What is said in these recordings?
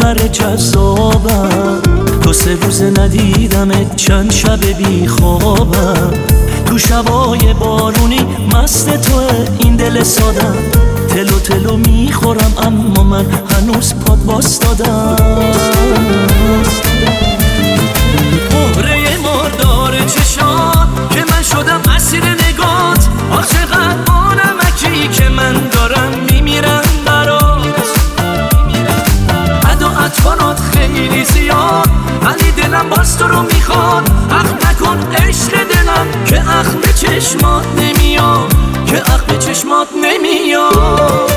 گوهر جذابم. 2-3 روز ندیدمت، چند شب بی خوابم. تو شبای بارونی مست توه این دل سادم. تلو تلو میخورم اما من هنوز پات واسدادم. مهره مردار چشات که من شدم اسیر نگات. آخ چقدر با نمکی که من دارم میمیرم برات. عد و اطفالات خیلی زیاد ولی دلم باز تو رو میخواد. اخ نکن عشق دلم که اخ به چشمات نمیاد، که اخ به چشمات نمیاد.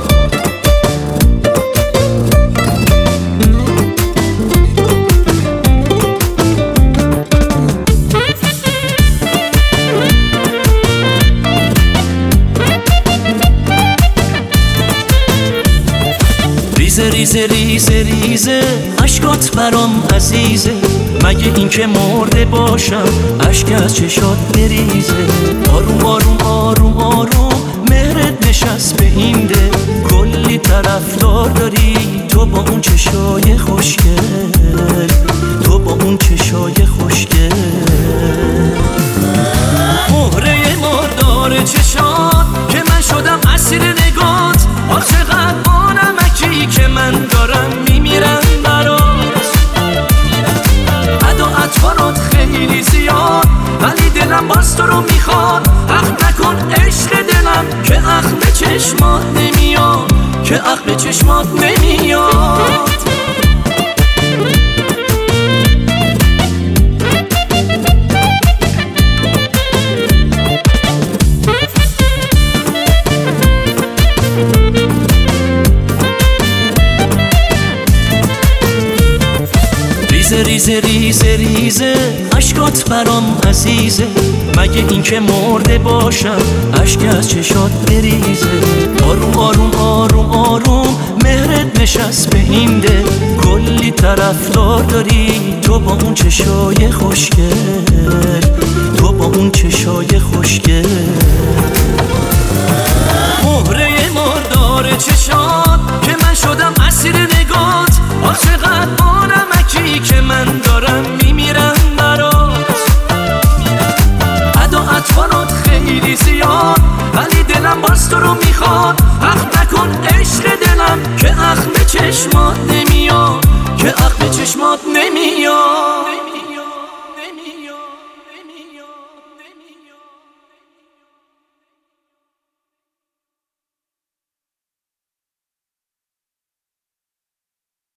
ریزه ریزه ریزه ریزه عشقات برام عزیزه. مگه این که مرده باشم اشک از چشات بریزه. آروم آروم آروم آروم مهرت نشست به این دل. کلی طرفدار داری تو با اون چشای خوشگل، تو با اون چشای خوشگل. مهره مردار چشات که من شدم اسیر نگات. آخ چقدر با نمکی که من دارم میمیرم برات. عد و اطفالات خیلی زیاد ولی دلم باز تو رو میخواد. اخ نکن عشق دلم که اخ به چشمات نمیاد، که اخ به چشمات نمیاد. ریزه ریزه ریزه ریزه عشقات برام عزیزه. مگه این که مرده باشم اشک از چشات بریزه. آروم آروم آروم آروم مهرت نشست به این دل. کلی طرفدار داری تو با اون چشای خوشگل، تو با اون چشای خوشگل. مهره مردار چشات که من شدم اسیر نگات. آخ چقدر با نمکی که من دارم میمیرم برات. عد و اطفالات خیلی زیاد ولی دلم باز تو رو میخواد. اخ نکن عشق دلم که اخ به چشمات نمیاد، که اخ به چشمات نمیاد.